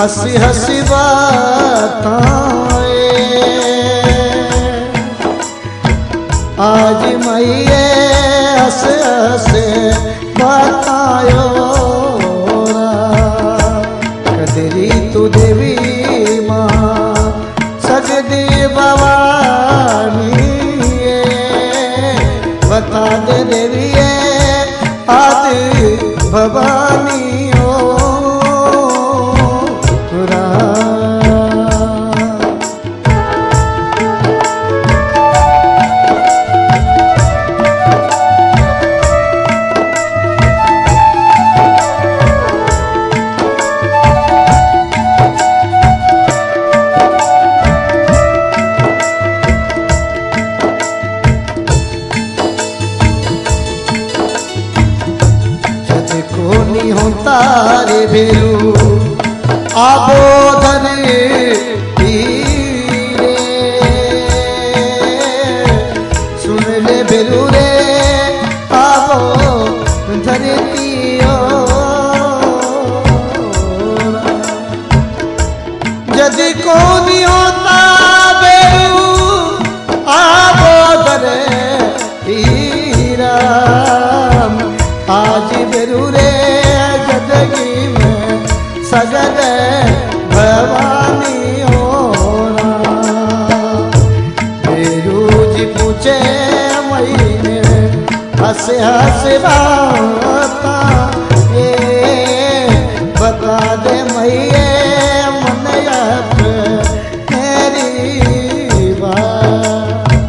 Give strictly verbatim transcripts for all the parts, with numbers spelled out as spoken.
हसी हसी बताए आज मैये हस हस बतायो कदरी तू देवी माँ सगदी भवानी बता दे देवी आदि भवानी तारे भेलू आबोधन रे सुन ले भेलू रे आबो धरतियो यदि कोनी होता भेलू आबोधन राम आज भेलू रे सगद भवानी होना बेरू जी पूछे महीने हंस हंस बाता ये बता दे मैये मन मेरी बात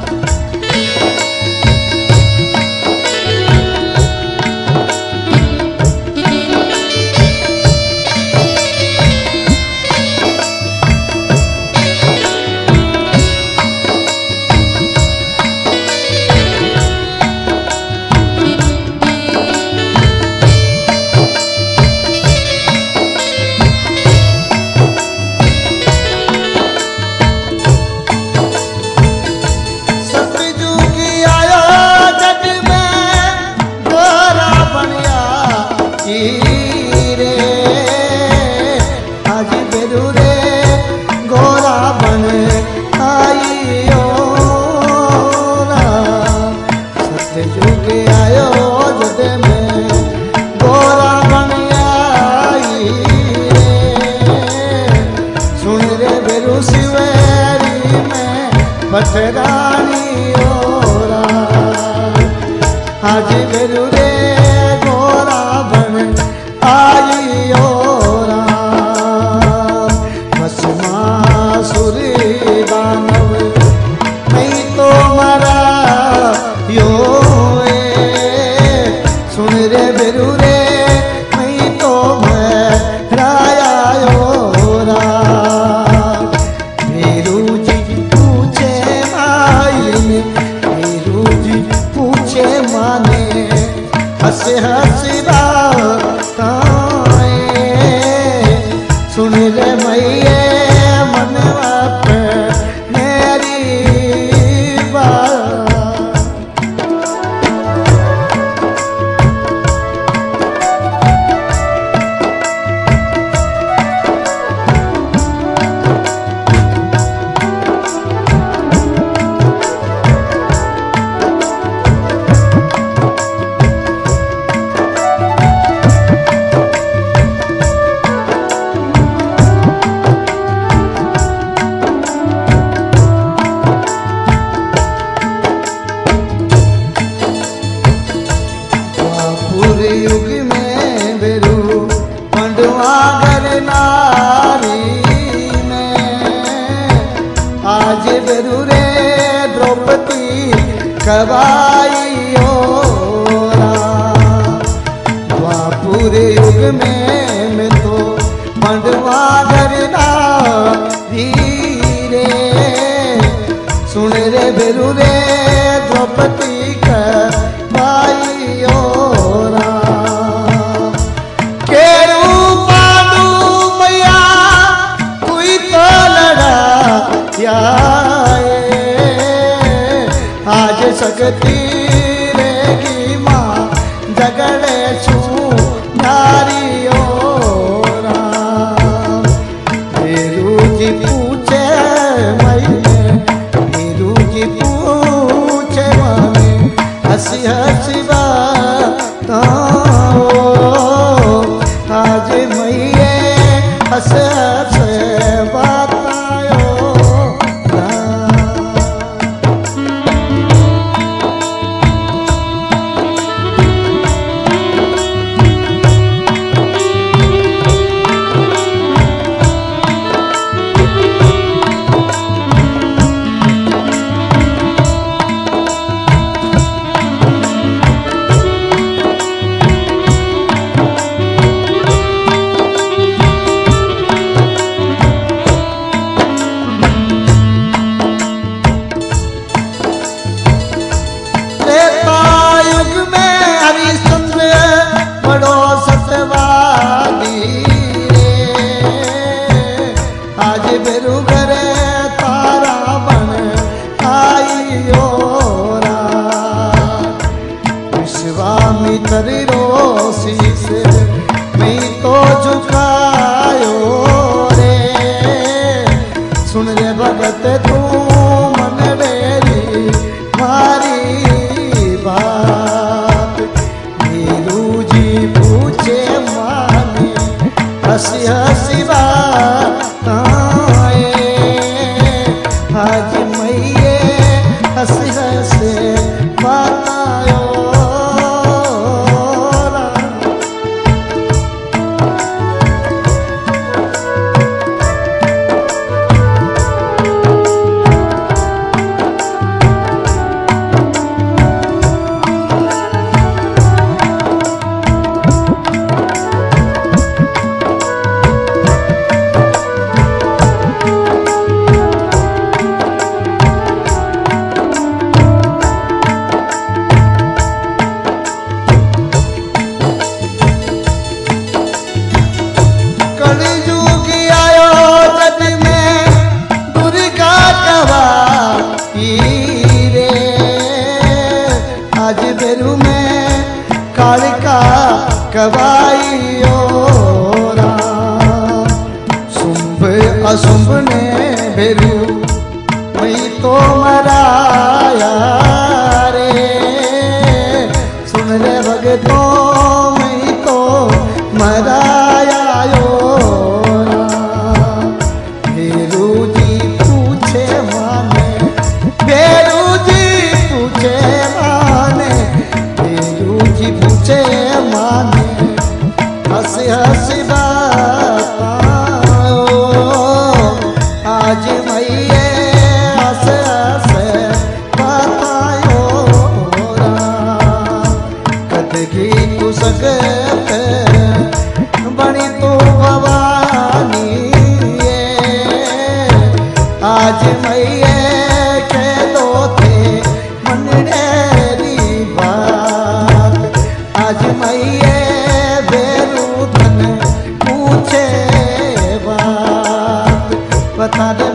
भटरानी ओरा आज बेरू रे गोरा बन आई ओरा भस्मा सुरी दानव नहीं तो मरा यो सुन रे बेरू रे नहीं तो भराया ओरा बेरू जी पूछे माने हंस हंस बताए सुन ले मैये मनवा पे मेरी बात युग में बेरू पंडवा घर नारी में आज बेरू रे द्रौपदी कबाई पूरे युग में मैं तो पंडवा घर नारी रे सुन रे बेरू रे द्रौपदी कबाई आज सकती रहेगी माँ झगड़े छू नारियों शीश मैं तो झुकायो रे। सुन रे भगत तू मन मेरी मारी बात। वीरू जी पूछे माने हसी हसी बात आज मैये हसी हसी बतायो। आज बेरू में कालिका कवाइयो राम। शुंभ अशुंभ ने बेरू मैं तो मराया रे। सुन ले भगतो मैं तो मराया यो राम। बेरू जी पूछे माने बेरू जी पूछे पूछे माने हंसी हंसी बताओ आज मैये हंस हंस बतायो कदगी तू सकत बनी तू भवानी आज मैये के दो थे मनडेरी बात। आज मैये बेरू धन पूछे बात बता दो